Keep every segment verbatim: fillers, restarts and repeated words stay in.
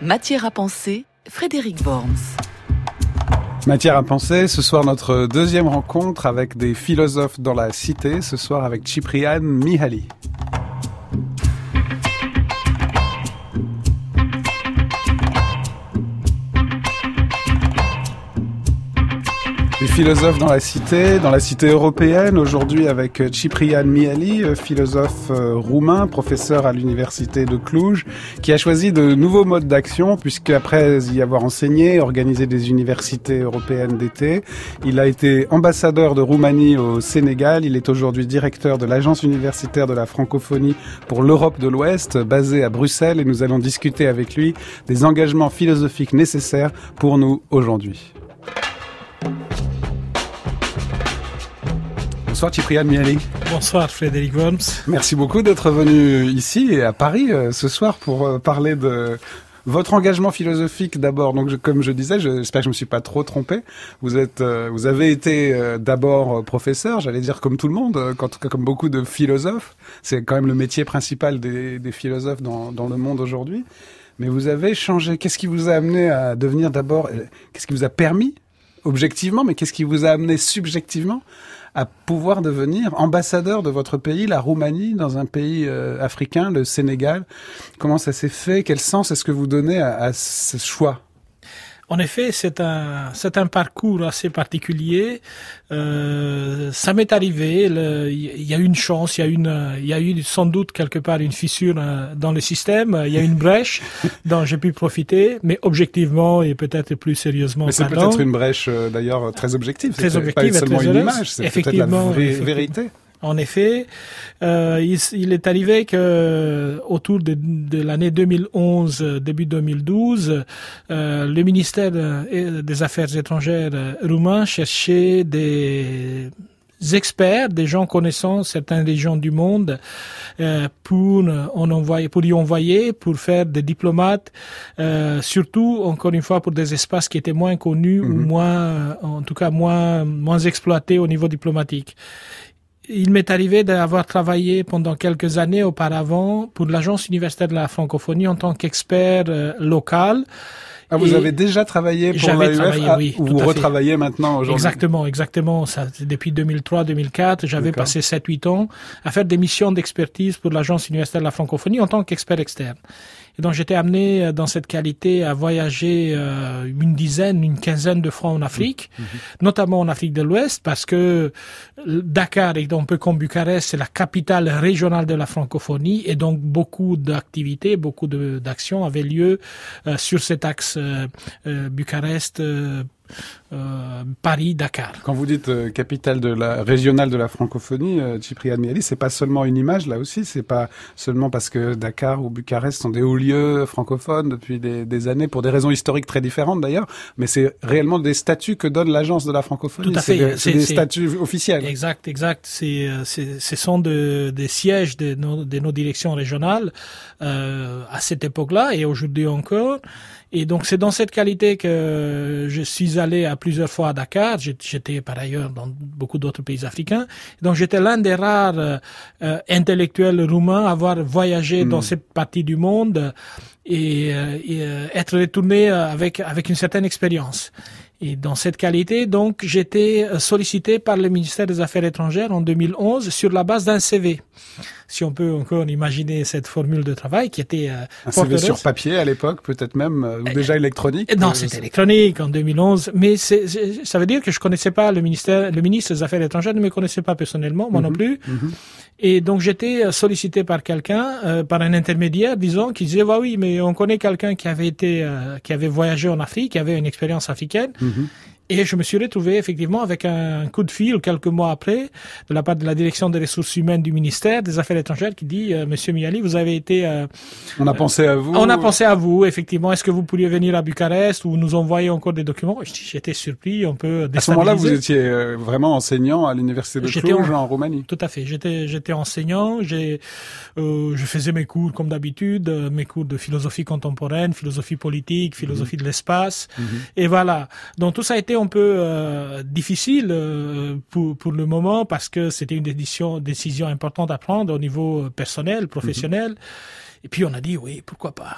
Matière à penser, Frédéric Worms. Matière à penser, ce soir notre deuxième rencontre avec des philosophes dans la cité, ce soir avec Ciprian Mihaly. Les philosophes dans la cité, dans la cité européenne, aujourd'hui avec Ciprian Mihaly, philosophe roumain, professeur à l'université de Cluj, qui a choisi de nouveaux modes d'action, puisqu'après y avoir enseigné, organisé des universités européennes d'été, il a été ambassadeur de Roumanie au Sénégal. Il est aujourd'hui directeur de l'Agence universitaire de la francophonie pour l'Europe de l'Ouest, basée à Bruxelles, et nous allons discuter avec lui des engagements philosophiques nécessaires pour nous aujourd'hui. Bonsoir Ciprian Mihaly. Bonsoir Frédéric Worms. Merci beaucoup d'être venu ici à Paris euh, ce soir pour euh, parler de votre engagement philosophique d'abord. Donc je, comme je disais, je, j'espère que je me suis pas trop trompé. Vous êtes, euh, vous avez été euh, d'abord euh, professeur, j'allais dire comme tout le monde, euh, en tout cas comme beaucoup de philosophes. C'est quand même le métier principal des, des philosophes dans, dans le monde aujourd'hui. Mais vous avez changé. Qu'est-ce qui vous a amené à devenir d'abord, euh, qu'est-ce qui vous a permis objectivement, mais qu'est-ce qui vous a amené subjectivement à pouvoir devenir ambassadeur de votre pays, la Roumanie, dans un pays euh, africain, le Sénégal? Comment ça s'est fait? Quel sens est-ce que vous donnez à, à ce choix? En effet, c'est un c'est un parcours assez particulier. Euh, ça m'est arrivé. Il y a eu une chance, il y a une il y a eu sans doute quelque part une fissure dans le système. Il y a une brèche dont j'ai pu profiter, mais objectivement et peut-être plus sérieusement. Mais c'est pardon. peut-être une brèche euh, d'ailleurs très objective. Très c'est objective, pas seulement très une heureuse. image, c'est peut-être la vraie vérité. En effet, euh, il, il est arrivé que autour de, de l'année deux mille onze, début deux mille douze, euh, le ministère des Affaires étrangères roumain cherchait des experts, des gens connaissant certaines régions du monde, euh, pour en envoyer, pour y envoyer, pour faire des diplomates, euh, surtout encore une fois pour des espaces qui étaient moins connus mmh. ou moins, en tout cas moins moins exploités au niveau diplomatique. Il m'est arrivé d'avoir travaillé pendant quelques années auparavant pour l'Agence universitaire de la francophonie en tant qu'expert euh, local. Ah, vous et avez déjà travaillé pour l'A U F, ah, oui, ou vous retravaillez maintenant aujourd'hui? Exactement, exactement. Ça, depuis deux mille trois deux mille quatre, j'avais D'accord. passé sept huit ans à faire des missions d'expertise pour l'Agence universitaire de la francophonie en tant qu'expert externe. Et donc j'étais amené dans cette qualité à voyager euh, une dizaine, une quinzaine de fois en Afrique, mmh. notamment en Afrique de l'Ouest, parce que Dakar, et un peu comme Bucarest, c'est la capitale régionale de la francophonie, et donc beaucoup d'activités, beaucoup de, d'actions avaient lieu euh, sur cet axe euh, euh, Bucarest, euh, Euh, Paris, Dakar. Quand vous dites euh, capitale de la régionale de la francophonie, euh, Ciprian Mihaly, c'est pas seulement une image là aussi, c'est pas seulement parce que Dakar ou Bucarest sont des hauts lieux francophones depuis des, des années pour des raisons historiques très différentes d'ailleurs, mais c'est réellement des statuts que donne l'agence de la francophonie. Tout à fait. C'est des, c'est c'est, des c'est... statuts officiels. Exact, exact. C'est, c'est, ce sont de, des sièges de nos, de nos directions régionales euh, à cette époque-là et aujourd'hui encore. Et donc c'est dans cette qualité que je suis allé à plusieurs fois à Dakar. J'étais par ailleurs dans beaucoup d'autres pays africains. Donc j'étais l'un des rares euh, intellectuels roumains à avoir voyagé mmh. dans cette partie du monde et, et euh, être retourné avec avec une certaine expérience. Et dans cette qualité, donc, j'étais sollicité par le ministère des Affaires étrangères en deux mille onze sur la base d'un C V. Si on peut encore imaginer cette formule de travail qui était euh, un C V sur papier à l'époque, peut-être même, euh, ou euh, déjà électronique. Non, euh, c'était électronique en deux mille onze, mais c'est, c'est, ça veut dire que je connaissais pas le ministère, le ministre des Affaires étrangères ne me connaissait pas personnellement, moi mm-hmm, non plus. Mm-hmm. Et donc j'étais sollicité par quelqu'un, euh, par un intermédiaire, disons, qui disait bah oui, mais on connaît quelqu'un qui avait été, euh, qui avait voyagé en Afrique, qui avait une expérience africaine. Mm-hmm. Et je me suis retrouvé effectivement avec un coup de fil quelques mois après de la part de la direction des ressources humaines du ministère des Affaires étrangères qui dit euh, Monsieur Mihaly, vous avez été... Euh, on a pensé à vous. On a pensé à vous, effectivement. Est-ce que vous pourriez venir à Bucarest ou nous envoyer encore des documents? J'étais surpris, un peu déstabilisé. À ce moment-là, vous étiez euh, vraiment enseignant à l'université de Cluj en... en Roumanie. Tout à fait. J'étais, j'étais enseignant. J'ai, euh, je faisais mes cours comme d'habitude, euh, mes cours de philosophie contemporaine, philosophie politique, philosophie mmh. de l'espace. Mmh. Et voilà. Donc tout ça a été un peu euh, difficile euh, pour pour le moment parce que c'était une décision décision importante à prendre au niveau personnel, professionnel. Mmh. Et puis on a dit oui, pourquoi pas.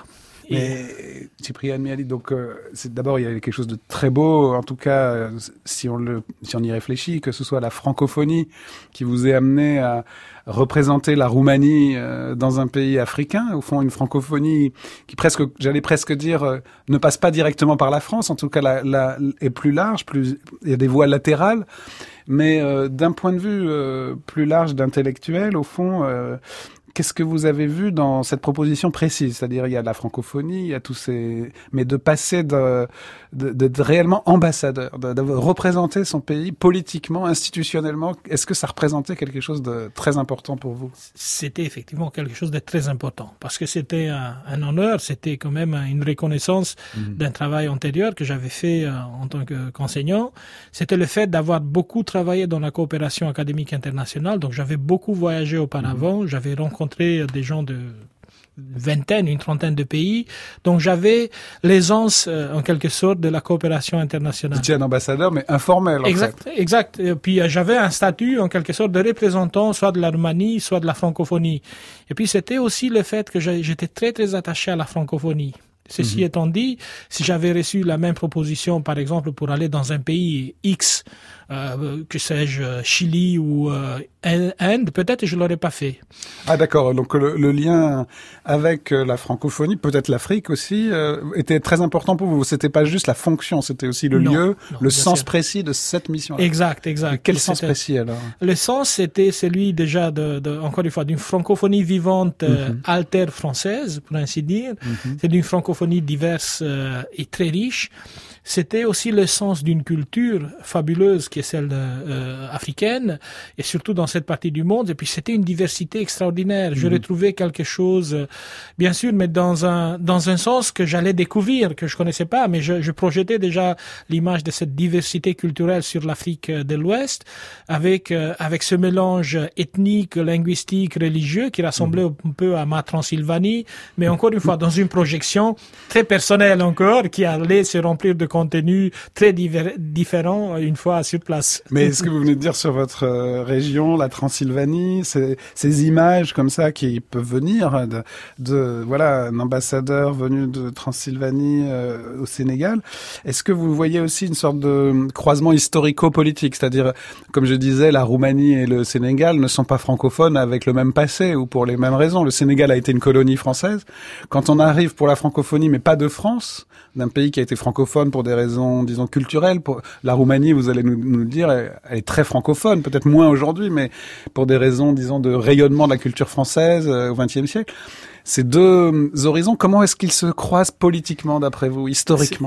Mais Ciprian Miali, donc euh, c'est d'abord il y a quelque chose de très beau, en tout cas euh, si on le si on y réfléchit, que ce soit la francophonie qui vous est amené à représenter la Roumanie euh, dans un pays africain, au fond une francophonie qui presque, j'allais presque dire, euh, ne passe pas directement par la France, en tout cas la, la, est plus large, plus il y a des voies latérales, mais euh, d'un point de vue euh, plus large d'intellectuel, au fond. Euh, Qu'est-ce que vous avez vu dans cette proposition précise? C'est-à-dire, il y a la francophonie, il y a tous ces... Mais de passer de, de, d'être réellement ambassadeur, de, de représenter son pays politiquement, institutionnellement, est-ce que ça représentait quelque chose de très important pour vous? C'était effectivement quelque chose de très important, parce que c'était un, un honneur, c'était quand même une reconnaissance mmh. d'un travail antérieur que j'avais fait euh, en tant que, qu'enseignant. C'était le fait d'avoir beaucoup travaillé dans la coopération académique internationale, donc j'avais beaucoup voyagé auparavant, mmh. j'avais rencontré des gens de vingtaine, une trentaine de pays. Donc j'avais l'aisance, euh, en quelque sorte, de la coopération internationale. Vous étiez un ambassadeur, mais informel, en exact, fait. Exact. Et puis euh, j'avais un statut, en quelque sorte, de représentant, soit de la Roumanie, soit de la francophonie. Et puis c'était aussi le fait que j'étais très, très attaché à la francophonie. Ceci mmh. étant dit, si j'avais reçu la même proposition, par exemple, pour aller dans un pays X, euh, que sais-je, Chili ou euh, Inde, peut-être je l'aurais pas fait. Ah d'accord, donc le, le lien avec la francophonie, peut-être l'Afrique aussi, euh, était très important pour vous. C'était pas juste la fonction, c'était aussi le non, lieu, non, le sens sûr. précis de cette mission-là. Exact, exact. Et quel sens précis alors? Le sens, c'était celui déjà, de, de, encore une fois, d'une francophonie vivante, mm-hmm. euh, alter française, pour ainsi dire. Mm-hmm. C'est d'une francophonie diverse euh, et très riche. C'était aussi le sens d'une culture fabuleuse qui est celle euh, africaine, et surtout dans cette partie du monde. Et puis c'était une diversité extraordinaire. Mmh. Je retrouvais quelque chose, bien sûr, mais dans un dans un sens que j'allais découvrir, que je connaissais pas, mais je, je projetais déjà l'image de cette diversité culturelle sur l'Afrique de l'Ouest, avec euh, avec ce mélange ethnique, linguistique, religieux qui rassemblait mmh. un peu à ma Transylvanie, mais encore une fois dans une projection très personnelle encore, qui allait se remplir de contenu très diver- différent une fois sur place. Mais ce que vous venez de dire sur votre euh, région, la Transylvanie, c'est, ces images comme ça qui peuvent venir de, de voilà, un ambassadeur venu de Transylvanie euh, au Sénégal, est-ce que vous voyez aussi une sorte de croisement historico-politique? C'est-à-dire, comme je disais, la Roumanie et le Sénégal ne sont pas francophones avec le même passé ou pour les mêmes raisons. Le Sénégal a été une colonie française. Quand on arrive pour la francophonie, mais pas de France, d'un pays qui a été francophone pour des raisons, disons, culturelles. Pour la Roumanie, vous allez nous, nous le dire, elle, elle est très francophone, peut-être moins aujourd'hui, mais pour des raisons, disons, de rayonnement de la culture française euh, au vingtième siècle. Ces deux horizons, comment est-ce qu'ils se croisent politiquement, d'après vous, historiquement?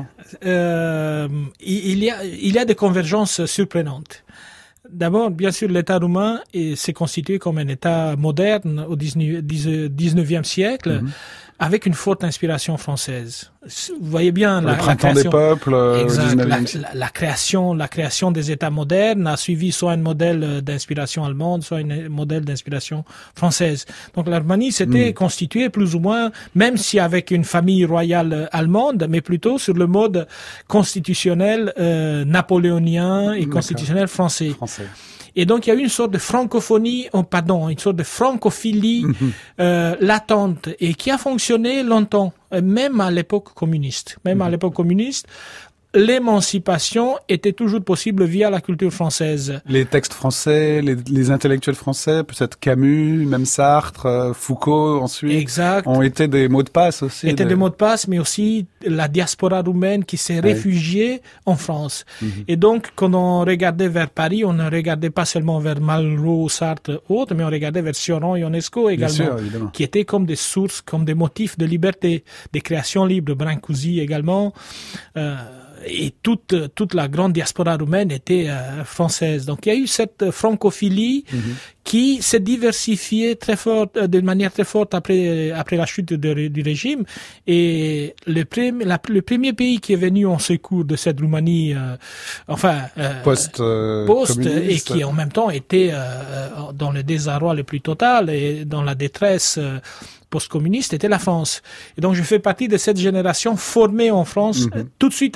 euh, il y a, il y a des convergences surprenantes. D'abord, bien sûr, l'État roumain s'est constitué comme un État moderne au dix-neuvième siècle, mmh. avec une forte inspiration française. Vous voyez bien le la, printemps la création, des peuples euh, exact, au dix-neuvième la, siècle. La, la création, la création des États modernes a suivi soit un modèle d'inspiration allemande, soit un modèle d'inspiration française. Donc la Roumanie s'était mmh. constituée plus ou moins, même si avec une famille royale allemande, mais plutôt sur le mode constitutionnel euh, napoléonien et D'accord. constitutionnel français. français. Et donc il y a eu une sorte de francophonie, oh, pardon, une sorte de francophilie mmh. euh, latente et qui a fonctionné longtemps, même à l'époque communiste. Même mmh. à l'époque communiste, l'émancipation était toujours possible via la culture française. Les textes français, les, les intellectuels français, peut-être Camus, même Sartre, euh, Foucault ensuite, exact. ont été des mots de passe aussi. Étaient de... des mots de passe, mais aussi la diaspora roumaine qui s'est ouais. réfugiée en France. Mm-hmm. Et donc, quand on regardait vers Paris, on ne regardait pas seulement vers Malraux, Sartre, autres, mais on regardait vers Sioran, Ionesco également, sûr, qui étaient comme des sources, comme des motifs de liberté, des créations libres, Brancusi également. Euh, Et toute toute la grande diaspora roumaine était euh, française. Donc il y a eu cette francophilie mm-hmm. qui s'est diversifiée très fort, euh, de manière très forte après après la chute de, du régime. Et le premier la, le premier pays qui est venu en secours de cette Roumanie, euh, enfin euh, post, euh, post et qui en même temps était euh, dans le désarroi le plus total et dans la détresse. Euh, post-communiste était la France. Et donc je fais partie de cette génération formée en France mm-hmm. tout de suite après.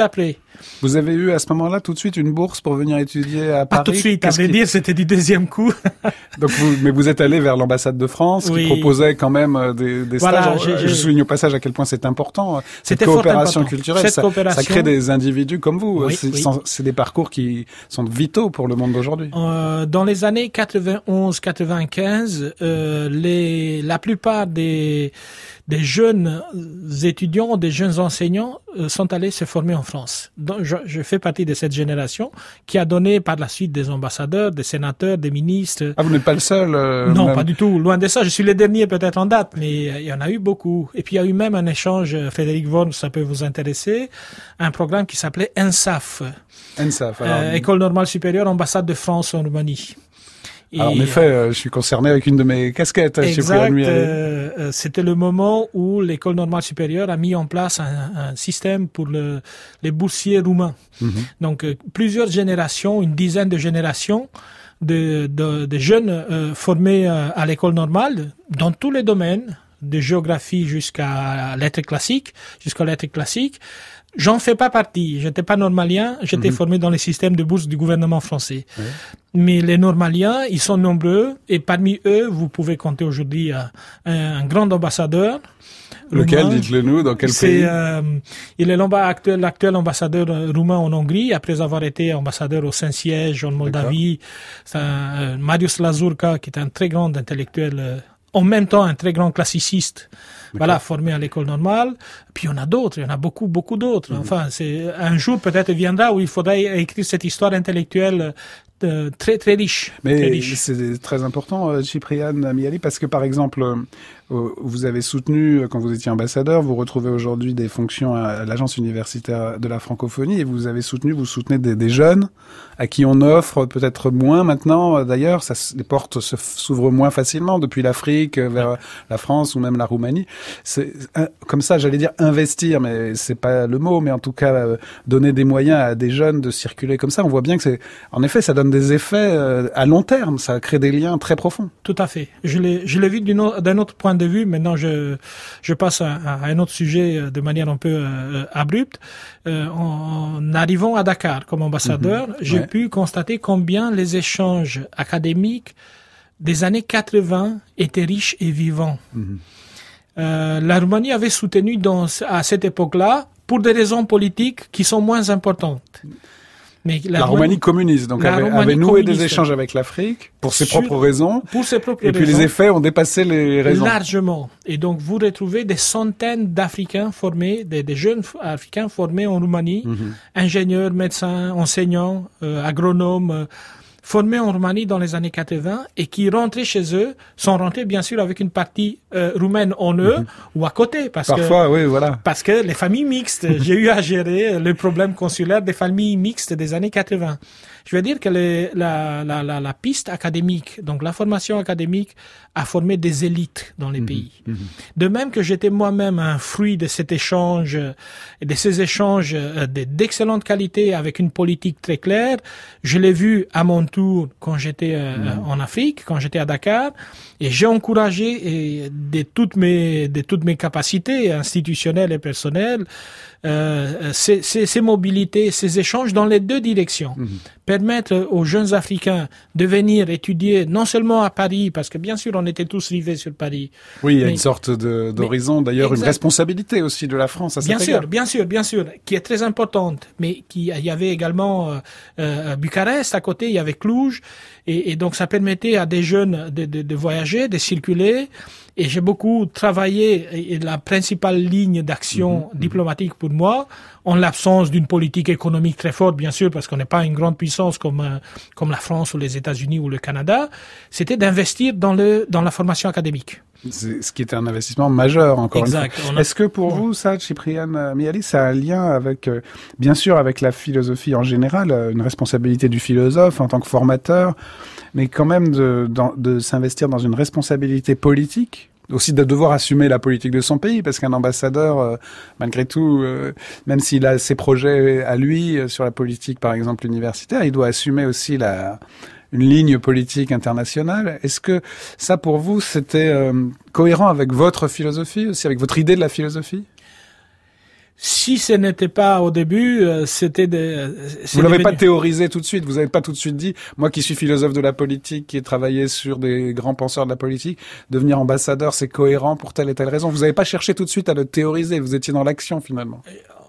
Vous avez eu à ce moment-là tout de suite une bourse pour venir étudier à Paris? Pas tout de suite, à vrai qui... dire, c'était du deuxième coup. Donc vous, mais vous êtes allé vers l'ambassade de France, oui. qui proposait quand même des, des voilà, stages. J'ai, je souligne au passage à quel point c'est important. C'était cette coopération important. culturelle, Cette ça, coopération... ça crée des individus comme vous. Oui, c'est, oui. c'est des parcours qui sont vitaux pour le monde d'aujourd'hui. Euh, dans les années quatre-vingt-onze quatre-vingt-quinze, euh, les, la plupart des, des jeunes étudiants, des jeunes enseignants euh, sont allés se former en France. Donc, je, je fais partie de cette génération qui a donné par la suite des ambassadeurs, des sénateurs, des ministres. Ah, vous n'êtes pas le seul euh, Non, même... pas du tout. Loin de ça. Je suis le dernier peut-être en date, mais il y en a eu beaucoup. Et puis il y a eu même un échange, Frédéric Worms, ça peut vous intéresser, un programme qui s'appelait ENSAF. ENSAF, alors... Euh, École normale supérieure, ambassade de France en Roumanie. Et alors, en effet, euh, je suis concerné avec une de mes casquettes. Exact. Euh, c'était le moment où l'école normale supérieure a mis en place un, un système pour le, les boursiers roumains. Mm-hmm. Donc, euh, plusieurs générations, une dizaine de générations de, de, de jeunes euh, formés euh, à l'école normale dans tous les domaines, de géographie jusqu'à lettres classiques, jusqu'à lettres classiques. J'en fais pas partie. J'étais pas normalien. J'étais mmh. formé dans le système de bourse du gouvernement français. Mmh. Mais les normaliens, ils sont nombreux. Et parmi eux, vous pouvez compter aujourd'hui un, un grand ambassadeur. Lequel, dites-le nous, dans quel c'est, pays euh, Il est l'actuel, l'actuel ambassadeur roumain en Hongrie, après avoir été ambassadeur au Saint-Siège, en Moldavie. C'est un, euh, Marius Lazurka, qui est un très grand intellectuel, euh, en même temps un très grand classiciste. D'accord. Voilà, formé à l'école normale. Puis il y en a d'autres, il y en a beaucoup, beaucoup d'autres. Mmh. Enfin, c'est un jour peut-être viendra où il faudra écrire cette histoire intellectuelle euh, très, très riche. Mais très riche. C'est très important, euh, Ciprian Miali, parce que par exemple, euh, vous avez soutenu, quand vous étiez ambassadeur, vous retrouvez aujourd'hui des fonctions à l'Agence universitaire de la francophonie, et vous avez soutenu, vous soutenez des, des jeunes à qui on offre peut-être moins maintenant. D'ailleurs, ça, les portes se, s'ouvrent moins facilement depuis l'Afrique vers la France ou même la Roumanie. C'est comme ça, j'allais dire investir, mais c'est pas le mot, mais en tout cas euh, donner des moyens à des jeunes de circuler comme ça. On voit bien que c'est, en effet, ça donne des effets euh, à long terme, ça crée des liens très profonds. Tout à fait. Je l'ai, je l'ai vu d'une autre, d'un autre point de vue. Maintenant, je, je passe à, à un autre sujet de manière un peu euh, abrupte. Euh, en, en arrivant à Dakar comme ambassadeur, mmh, j'ai ouais. pu constater combien les échanges académiques des années quatre-vingts étaient riches et vivants. Mmh. Euh, la Roumanie avait soutenu dans, à cette époque-là, pour des raisons politiques qui sont moins importantes. Mais la, la Roumanie, Roumanie communiste, donc avait, avait noué des échanges avec l'Afrique pour ses sur, propres raisons. Pour ses propres et raisons. puis les effets ont dépassé les raisons. Largement. Et donc vous retrouvez des centaines d'Africains formés, des, des jeunes Africains formés en Roumanie, mm-hmm. ingénieurs, médecins, enseignants, euh, agronomes, euh, formés en Roumanie dans les années quatre-vingts et qui rentraient chez eux, sont rentrés bien sûr avec une partie euh, roumaine en eux mmh. ou à côté. Parce Parfois, que, oui, voilà. Parce que les familles mixtes, j'ai eu à gérer le problème consulaire des familles mixtes des années quatre-vingts. Je veux dire que les, la, la, la, la piste académique, donc la formation académique, a formé des élites dans les mmh, pays. Mmh. De même que j'étais moi-même un fruit de cet échange, de ces échanges d'excellente qualité avec une politique très claire, je l'ai vu à mon tour quand j'étais euh, mmh. en Afrique, quand j'étais à Dakar, et j'ai encouragé et de toutes mes de toutes mes capacités institutionnelles et personnelles euh, ces, ces, ces mobilités, ces échanges dans les deux directions. Mmh. Permettre aux jeunes Africains de venir étudier non seulement à Paris, parce que bien sûr on était tous rivés sur Paris. Oui, il y a mais, une sorte de, d'horizon, d'ailleurs exact. Une responsabilité aussi de la France à cet bien égard. sûr, bien sûr, bien sûr, qui est très importante, mais qui il y avait également euh, euh, Bucarest à côté, il y avait Cluj, et, et donc ça permettait à des jeunes de, de, de voyager, de circuler. Et j'ai beaucoup travaillé, et la principale ligne d'action mmh, diplomatique pour moi, en l'absence d'une politique économique très forte, bien sûr, parce qu'on n'est pas une grande puissance comme euh, comme la France ou les États-Unis ou le Canada, c'était d'investir dans le dans la formation académique. C'est ce qui était un investissement majeur, encore exact. une fois. A... Est-ce que pour ouais. vous, ça, Ciprian Miali, ça a un lien avec, euh, bien sûr, avec la philosophie en général, euh, une responsabilité du philosophe en tant que formateur, mais quand même de, de, de s'investir dans une responsabilité politique, aussi de devoir assumer la politique de son pays, parce qu'un ambassadeur, euh, malgré tout, euh, même s'il a ses projets à lui euh, sur la politique, par exemple universitaire, il doit assumer aussi la une ligne politique internationale. Est-ce que ça, pour vous, c'était euh, cohérent avec votre philosophie aussi, avec votre idée de la philosophie ? Si ce n'était pas au début, euh, c'était des... Vous l'avez devenu... pas théorisé tout de suite, vous n'avez pas tout de suite dit, moi qui suis philosophe de la politique, qui ai travaillé sur des grands penseurs de la politique, devenir ambassadeur, c'est cohérent pour telle et telle raison. Vous n'avez pas cherché tout de suite à le théoriser, vous étiez dans l'action finalement.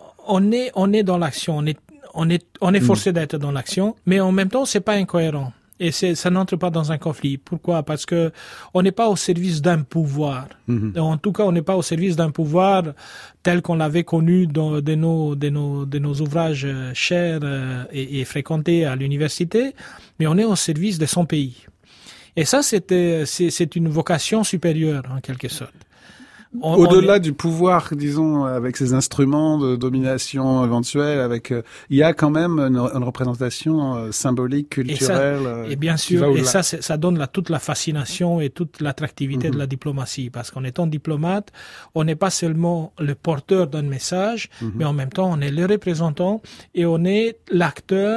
On est, on est dans l'action, on est, on est, on est forcé mmh. d'être dans l'action, mais en même temps, c'est pas incohérent. Et c'est, ça n'entre pas dans un conflit. Pourquoi? Parce que on n'est pas au service d'un pouvoir. Mm-hmm. En tout cas, on n'est pas au service d'un pouvoir tel qu'on l'avait connu dans de nos, de nos, de nos ouvrages chers et, et fréquentés à l'université, mais on est au service de son pays. Et ça, c'était, c'est, c'est une vocation supérieure, en quelque sorte. On, Au-delà on est... du pouvoir, disons, avec ses instruments de domination éventuelle, avec, euh, il y a quand même une, une représentation euh, symbolique, culturelle. Et, ça, euh, et bien sûr, et ça, ça donne la, toute la fascination et toute l'attractivité mm-hmm. de la diplomatie, parce qu'en étant diplomate, on n'est pas seulement le porteur d'un message, mm-hmm. mais en même temps, on est le représentant et on est l'acteur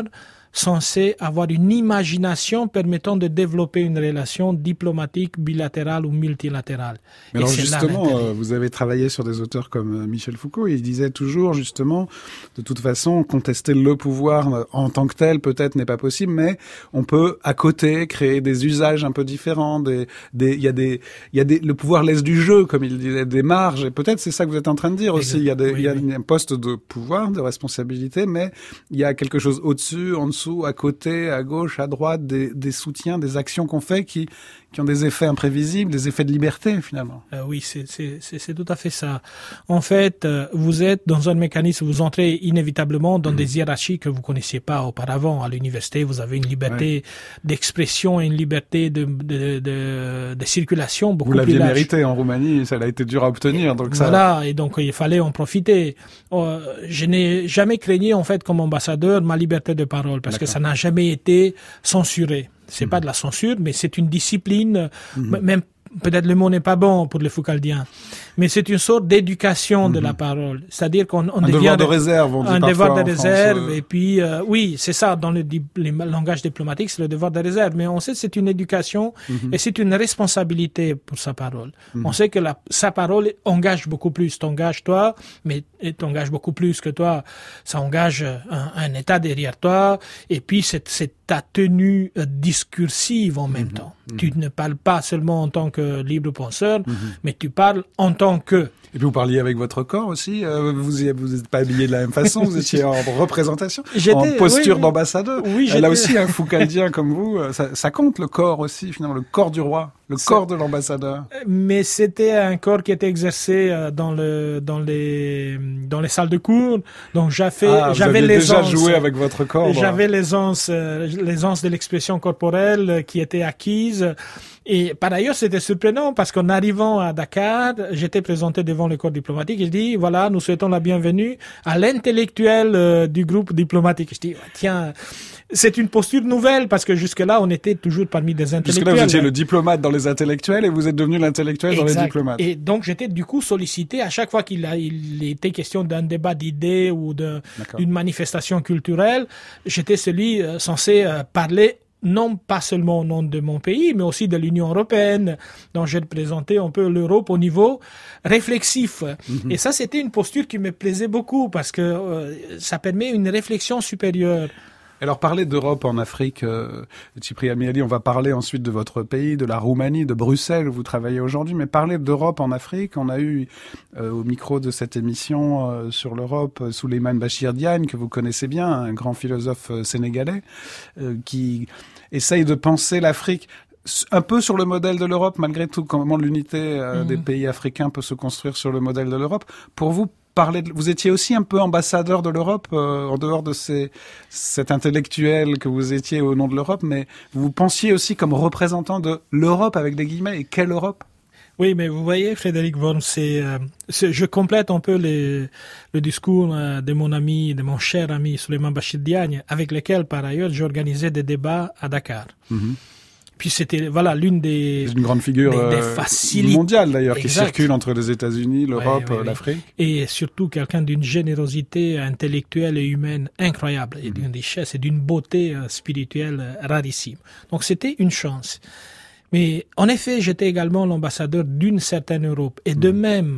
censé avoir une imagination permettant de développer une relation diplomatique bilatérale ou multilatérale. Mais alors justement, euh, vous avez travaillé sur des auteurs comme euh, Michel Foucault, il disait toujours justement, de toute façon, contester le pouvoir en tant que tel peut-être n'est pas possible, mais on peut à côté créer des usages un peu différents, des, des, il y a des, il y a des, le pouvoir laisse du jeu, comme il disait, des marges, et peut-être c'est ça que vous êtes en train de dire aussi, il y a des, oui, il y a oui. un poste de pouvoir, de responsabilité, mais il y a quelque chose au-dessus, en dessous, à côté, à gauche, à droite, des, des soutiens, des actions qu'on fait qui, qui ont des effets imprévisibles, des effets de liberté finalement. Euh, oui, c'est, c'est, c'est, c'est tout à fait ça. En fait, euh, vous êtes dans un mécanisme, vous entrez inévitablement dans mmh. des hiérarchies que vous connaissiez pas auparavant. À l'université, vous avez une liberté ouais. d'expression et une liberté de, de, de, de circulation beaucoup plus large. Vous l'aviez mérité en Roumanie, ça a été dur à obtenir. Donc ça... Voilà, et donc il fallait en profiter. Euh, je n'ai jamais craigné en fait comme ambassadeur ma liberté de parole parce D'accord. que ça n'a jamais été censuré. C'est mmh. pas de la censure, mais c'est une discipline, mmh. même peut-être le mot n'est pas bon pour les Foucaldiens, mais c'est une sorte d'éducation mmh. de la parole. C'est-à-dire qu'on on un devient... devoir de réserve, on dit Un devoir de réserve, France, euh... et puis, euh, oui, c'est ça, dans le, le langage diplomatique, c'est le devoir de réserve, mais on sait que c'est une éducation mmh. et c'est une responsabilité pour sa parole. Mmh. On sait que la, sa parole engage beaucoup plus. T'engages toi, mais t'engages beaucoup plus que toi. Ça engage un, un État derrière toi, et puis c'est, c'est ta tenue euh, discursive en même mmh. temps. Mmh. Tu ne parles pas seulement en tant que libre penseur, mmh. mais tu parles en tant que... Et puis vous parliez avec votre corps aussi, euh, vous vous n'êtes pas habillé de la même façon, vous étiez en représentation, j'étais, en posture oui, d'ambassadeur. Oui, Là aussi, un Foucaldien comme vous, ça, ça compte le corps aussi, finalement, le corps du roi, le ça, corps de l'ambassadeur. Mais c'était un corps qui était exercé dans le dans les dans les salles de cours, donc j'avais ah, j'avais vous l'aisance. Déjà joué avec votre corps. J'avais l'aisance l'aisance de l'expression corporelle qui était acquise. Et par ailleurs, c'était surprenant parce qu'en arrivant à Dakar, j'étais présenté devant le corps diplomatique et je dis, voilà, nous souhaitons la bienvenue à l'intellectuel euh, du groupe diplomatique. Je dis, tiens, c'est une posture nouvelle parce que jusque-là, on était toujours parmi des intellectuels. Jusque-là, vous étiez le diplomate dans les intellectuels et vous êtes devenu l'intellectuel exact. Dans les diplomates. Et donc, j'étais du coup sollicité à chaque fois qu'il a, il était question d'un débat d'idées ou de, d'une manifestation culturelle. J'étais celui euh, censé euh, parler non pas seulement au nom de mon pays, mais aussi de l'Union européenne, dont j'ai présenté un peu l'Europe au niveau réflexif. Mm-hmm. Et ça, c'était une posture qui me plaisait beaucoup, parce que euh, ça permet une réflexion supérieure. Alors, parler d'Europe en Afrique, euh, Cyprien Miali, on va parler ensuite de votre pays, de la Roumanie, de Bruxelles, où vous travaillez aujourd'hui, mais parler d'Europe en Afrique, on a eu euh, au micro de cette émission euh, sur l'Europe, Souleymane Bachir Diagne, que vous connaissez bien, un grand philosophe euh, sénégalais, euh, qui essaye de penser l'Afrique un peu sur le modèle de l'Europe, malgré tout, comment l'unité euh, mmh. des pays africains peut se construire sur le modèle de l'Europe. Pour vous, parler de, vous étiez aussi un peu ambassadeur de l'Europe, euh, en dehors de ces, cet intellectuel que vous étiez au nom de l'Europe, mais vous pensiez aussi comme représentant de l'Europe avec des guillemets, et quelle Europe ? Oui, mais vous voyez, Frédéric Worms, c'est, euh, c'est, je complète un peu les, le discours euh, de mon ami, de mon cher ami Souleymane Bachir Diagne, avec lequel, par ailleurs, j'organisais des débats à Dakar. Mm-hmm. Puis c'était, voilà, l'une des... C'est une grande figure des, des facili- mondiale, d'ailleurs, exact. Qui circule entre les États-Unis, l'Europe, ouais, ouais, ouais. l'Afrique. Et surtout, quelqu'un d'une générosité intellectuelle et humaine incroyable, mm-hmm. et d'une richesse et d'une beauté euh, spirituelle rarissime. Donc, c'était une chance. Mais en effet, j'étais également l'ambassadeur d'une certaine Europe. Et de mmh. même,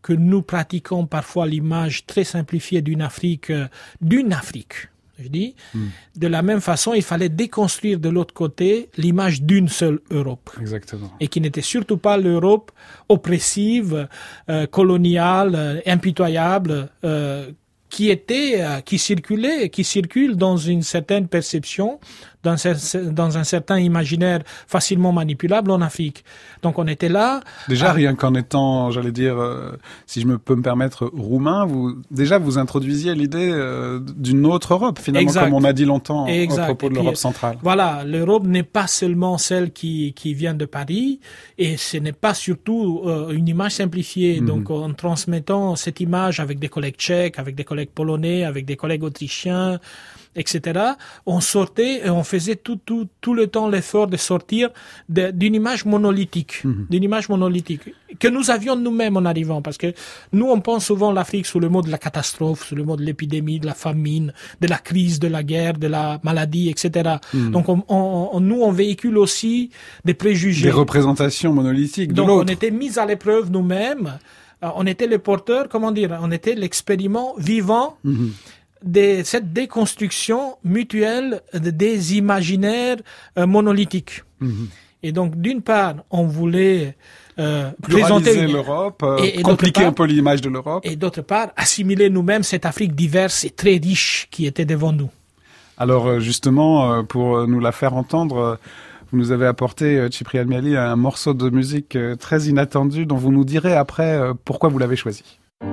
que nous pratiquons parfois l'image très simplifiée d'une Afrique, euh, d'une Afrique, je dis. Mm. De la même façon, il fallait déconstruire de l'autre côté l'image d'une seule Europe. Exactement. Et qui n'était surtout pas l'Europe oppressive, euh, coloniale, euh, impitoyable, euh, qui était, euh, qui circulait, qui circule dans une certaine perception, dans, dans un certain imaginaire facilement manipulable en Afrique. Donc on était là. Déjà, à... rien qu'en étant, j'allais dire, euh, si je me peux me permettre, roumain, vous déjà vous introduisiez l'idée euh, d'une autre Europe, finalement, exact. Comme on a dit longtemps exact. À propos de l'Europe centrale. Voilà, l'Europe n'est pas seulement celle qui qui vient de Paris, et ce n'est pas surtout euh, une image simplifiée. Mm-hmm. Donc en transmettant cette image avec des collègues tchèques, avec des collègues polonais, avec des collègues autrichiens, et cetera, on sortait et on faisait tout, tout, tout le temps l'effort de sortir de, d'une image monolithique, mmh. d'une image monolithique que nous avions nous-mêmes en arrivant, parce que nous, on pense souvent l'Afrique sous le mot de la catastrophe, sous le mot de l'épidémie, de la famine, de la crise, de la guerre, de la maladie, et cetera. Mmh. Donc, on, on, on, nous, on véhicule aussi des préjugés. Des représentations monolithiques de Donc, l'autre. on était mis à l'épreuve nous-mêmes. On était les porteurs, comment dire, on était l'expériment vivant mmh. de cette déconstruction mutuelle de, des imaginaires euh, monolithiques. Mmh. Et donc, d'une part, on voulait euh, pluraliser présenter l'Europe, euh, et, et compliquer part, un peu l'image de l'Europe. Et d'autre part, assimiler nous-mêmes cette Afrique diverse et très riche qui était devant nous. Alors, justement, pour nous la faire entendre, vous nous avez apporté, Ciprian Miali, un morceau de musique très inattendu dont vous nous direz après pourquoi vous l'avez choisi.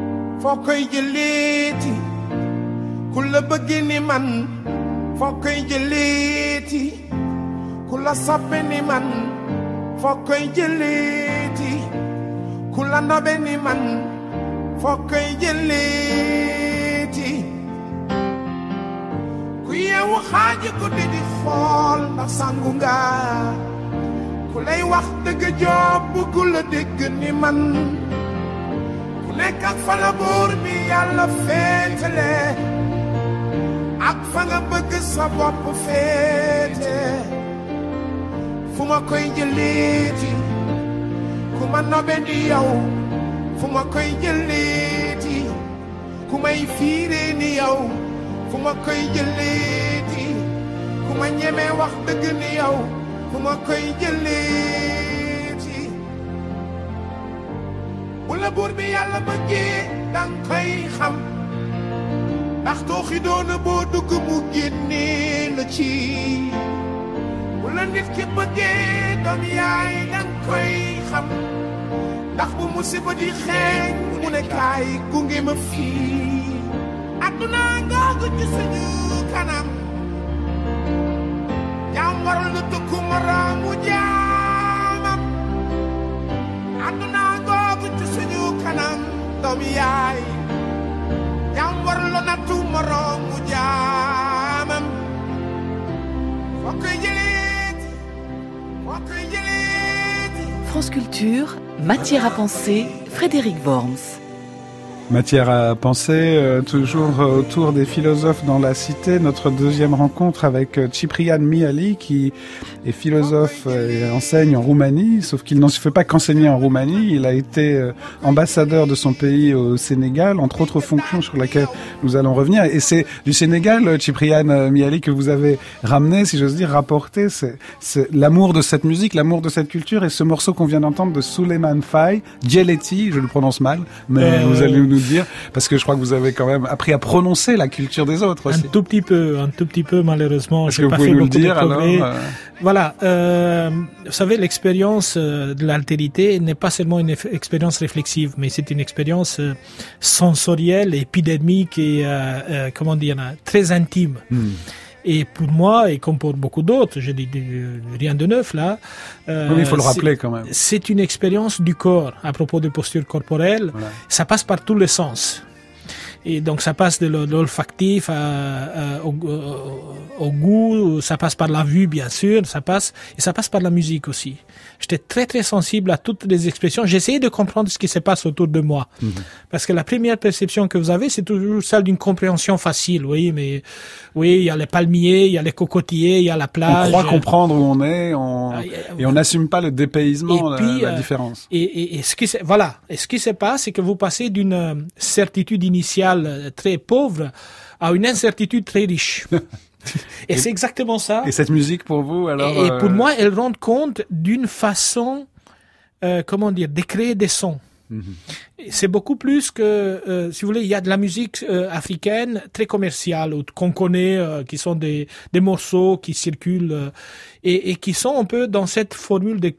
Kula begini man fokoy jeleti kula sapeni man fokoy jeleti kula nobeni man fokoy jeleti kuyewu xaaji ko di di xool ndax sangu nga kulay wax dëgg job bugula dégg ni man ku nekk ak fa la buur bi yàlla féetale ak fa nga bëgg sa bopp féete fu ma koy jëleeti ku ma nobe di yow fu ma koy jëleeti ku may fiire ni yow fu ma koy jëleeti ku ma ñeme wax dëgg ni yow fu ma koy jëleeti bu la buur bi yàlla bëggee dang koy xam ndax tooxi doona boo dugg mu génnee la ci bu la nit ki bëggee doom yaay dang koy xam ndax bu musiba di xeeñ mu ne kaay gunge ma fii adduna ngoogu ci suñu kanam jaam waral na tëkku moroomu jaamam adduna ngoogu ci suñu kanam doom yaay jaam waral na tu moroomu jaamam foo koy jëleeti foo koy jëleeti. France Culture, matière à penser, Frédéric Worms. Matière à penser, euh, toujours autour des philosophes dans la cité. Notre deuxième rencontre avec Ciprian Miali, qui est philosophe et enseigne en Roumanie, sauf qu'il n'en se fait pas qu'enseigner en Roumanie. Il a été euh, ambassadeur de son pays au Sénégal, entre autres fonctions sur lesquelles nous allons revenir. Et c'est du Sénégal, Ciprian Miali, que vous avez ramené, si j'ose dire, rapporté. C'est, c'est l'amour de cette musique, l'amour de cette culture, et ce morceau qu'on vient d'entendre de Souleymane Faye, Djeleti, je le prononce mal, mais euh... vous allez nous dire, parce que je crois que vous avez quand même appris à prononcer la culture des autres aussi. Un tout petit peu, un tout petit peu malheureusement. Est-ce que vous pouvez nous le dire alors euh... Voilà, euh, vous savez, l'expérience de l'altérité n'est pas seulement une expérience réflexive, mais c'est une expérience euh, sensorielle, épidermique et euh, euh, comment dire, très intime. Hmm. Et pour moi, et comme pour beaucoup d'autres, je dis rien de neuf là. Euh, oui, il faut le rappeler quand même. C'est une expérience du corps à propos de posture corporelle. Voilà. Ça passe par tous les sens. Et donc ça passe de l'olfactif à, à, au, au, au goût, ça passe par la vue bien sûr, ça passe et ça passe par la musique aussi. J'étais très très sensible à toutes les expressions. J'essayais de comprendre ce qui se passe autour de moi, mmh. parce que la première perception que vous avez, c'est toujours celle d'une compréhension facile. Oui, mais oui, il y a les palmiers, il y a les cocotiers, il y a la plage. On croit comprendre où on est, on... Ah, et on n'assume pas le dépaysement, puis, la, la euh, différence. Et, et, et ce qui voilà, et ce qui se passe, c'est que vous passez d'une certitude initiale très pauvre à une incertitude très riche. Et, et c'est exactement ça. Et cette musique pour vous, alors Et, et pour euh... moi, elle rend compte d'une façon, euh, comment dire, de créer des sons. Mm-hmm. C'est beaucoup plus que, euh, si vous voulez, il y a de la musique euh, africaine très commerciale ou qu'on connaît, euh, qui sont des des morceaux qui circulent euh, et, et qui sont un peu dans cette formule de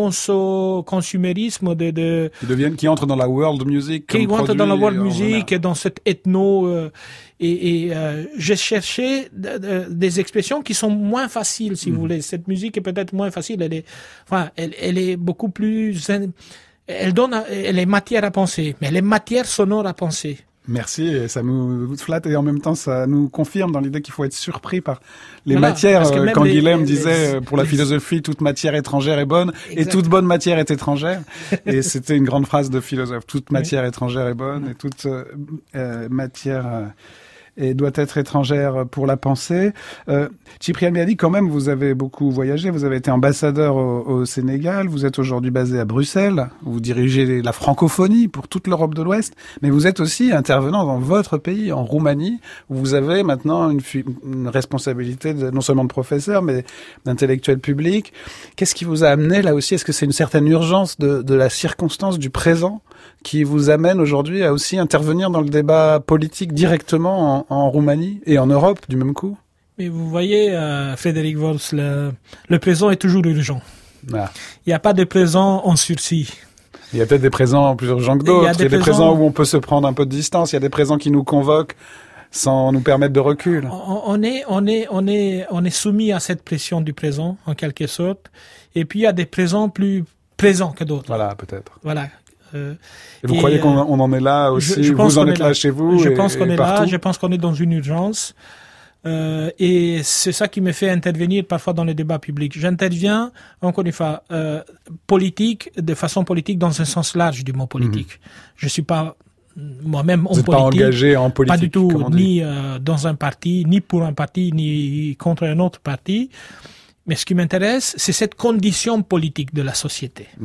conso consumérisme, de, de qui deviennent, qui entrent dans la world music, qui entrent dans la world music et dans cette ethno. Euh, et et euh, j'ai cherché de, de, des expressions qui sont moins faciles, si mmh. vous voulez. Cette musique est peut-être moins facile. Elle est, enfin, elle elle est beaucoup plus elle donne, elle est matière à penser, mais elle est matière sonore à penser. Merci, et ça nous flatte et en même temps ça nous confirme dans l'idée qu'il faut être surpris par les voilà, matières. Quand les, Guilhem les, disait les, pour la les, philosophie toute matière étrangère est bonne exact. Et toute bonne matière est étrangère. Et c'était une grande phrase de philosophe. Toute matière oui. étrangère est bonne et toute euh, matière euh, et doit être étrangère pour la pensée. Euh, Cyprien Beali, quand même, vous avez beaucoup voyagé, vous avez été ambassadeur au, au Sénégal, vous êtes aujourd'hui basé à Bruxelles, vous dirigez la francophonie pour toute l'Europe de l'Ouest, mais vous êtes aussi intervenant dans votre pays, en Roumanie, où vous avez maintenant une, une responsabilité de, non seulement de professeur, mais d'intellectuel public. Qu'est-ce qui vous a amené là aussi? Est-ce que c'est une certaine urgence de, de la circonstance du présent qui vous amène aujourd'hui à aussi intervenir dans le débat politique directement en, en Roumanie et en Europe du même coup? Mais vous voyez, euh, Frédéric Vols, le, le présent est toujours urgent. Ah. Il n'y a pas de présent en sursis. Il y a peut-être des présents plus urgents que d'autres. Il y a des, il y a des présents... présents où on peut se prendre un peu de distance. Il y a des présents qui nous convoquent sans nous permettre de recul. On, on est, on est, on est, on est soumis à cette pression du présent, en quelque sorte. Et puis il y a des présents plus présents que d'autres. Voilà, peut-être. Voilà. Euh, et vous et croyez qu'on on en est là aussi? je, je Vous en êtes là, là chez vous? Je et, pense qu'on et est partout. là. Je pense qu'on est dans une urgence. Euh, et c'est ça qui me fait intervenir parfois dans les débats publics. J'interviens, encore une fois, euh, politique, de façon politique dans un sens large du mot politique. Mmh. Je suis pas moi-même en politique. Vous n'êtes pas engagé en politique? Pas du tout, ni euh, dans un parti, ni pour un parti, ni contre un autre parti. Mais ce qui m'intéresse, c'est cette condition politique de la société. Mmh.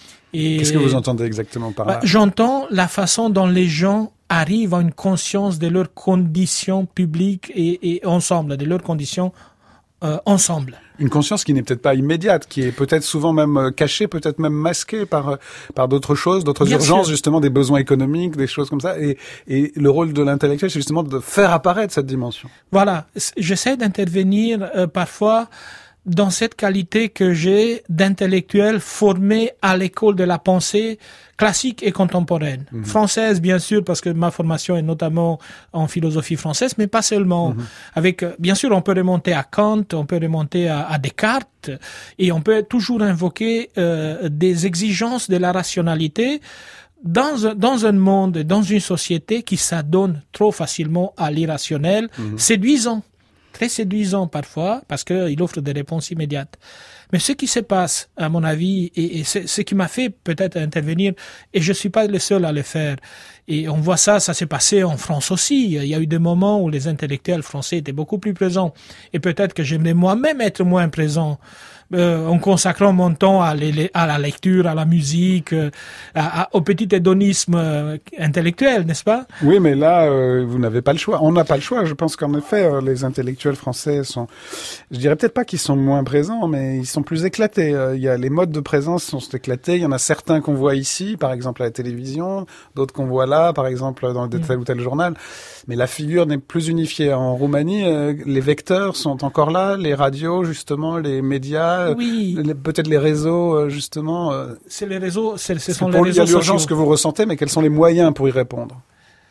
Et qu'est-ce que vous entendez exactement par là? Bah, j'entends la façon dont les gens arrivent à une conscience de leurs conditions publiques et, et ensemble, de leurs conditions euh, ensemble. Une conscience qui n'est peut-être pas immédiate, qui est peut-être souvent même cachée, peut-être même masquée par par d'autres choses, d'autres Bien urgences, sûr. Justement des besoins économiques, des choses comme ça. Et, et le rôle de l'intellectuel, c'est justement de faire apparaître cette dimension. Voilà, j'essaie d'intervenir euh, parfois dans cette qualité que j'ai d'intellectuel formé à l'école de la pensée classique et contemporaine. Mmh. Française, bien sûr, parce que ma formation est notamment en philosophie française, mais pas seulement. Mmh. Avec, bien sûr, on peut remonter à Kant, on peut remonter à, à Descartes, et on peut toujours invoquer euh, des exigences de la rationalité dans, dans un monde, dans une société qui s'adonne trop facilement à l'irrationnel, mmh. séduisant. Très séduisant parfois, parce qu'il offre des réponses immédiates. Mais ce qui se passe, à mon avis, et, et c'est ce qui m'a fait peut-être intervenir, et je suis pas le seul à le faire, et on voit ça, ça s'est passé en France aussi. Il y a eu des moments où les intellectuels français étaient beaucoup plus présents, et peut-être que j'aimerais moi-même être moins présent, euh, en consacrant mon temps à, les, à la lecture, à la musique, euh, à, à, au petit hédonisme euh, intellectuel, n'est-ce pas? Oui, mais là, euh, vous n'avez pas le choix. On n'a pas le choix. Je pense qu'en effet, euh, les intellectuels français sont, je dirais peut-être pas qu'ils sont moins présents, mais ils sont plus éclatés. Euh, il y a les modes de présence sont éclatés. Il y en a certains qu'on voit ici, par exemple à la télévision, d'autres qu'on voit là, par exemple dans mmh. tel ou tel journal. Mais la figure n'est plus unifiée. En Roumanie, euh, les vecteurs sont encore là, les radios, justement, les médias. Oui. Les, peut-être les réseaux, justement. Euh, c'est les réseaux, c'est, ce sont pour les réseaux sociaux. Il y a l'urgence que vous ressentez, mais quels sont les moyens pour y répondre?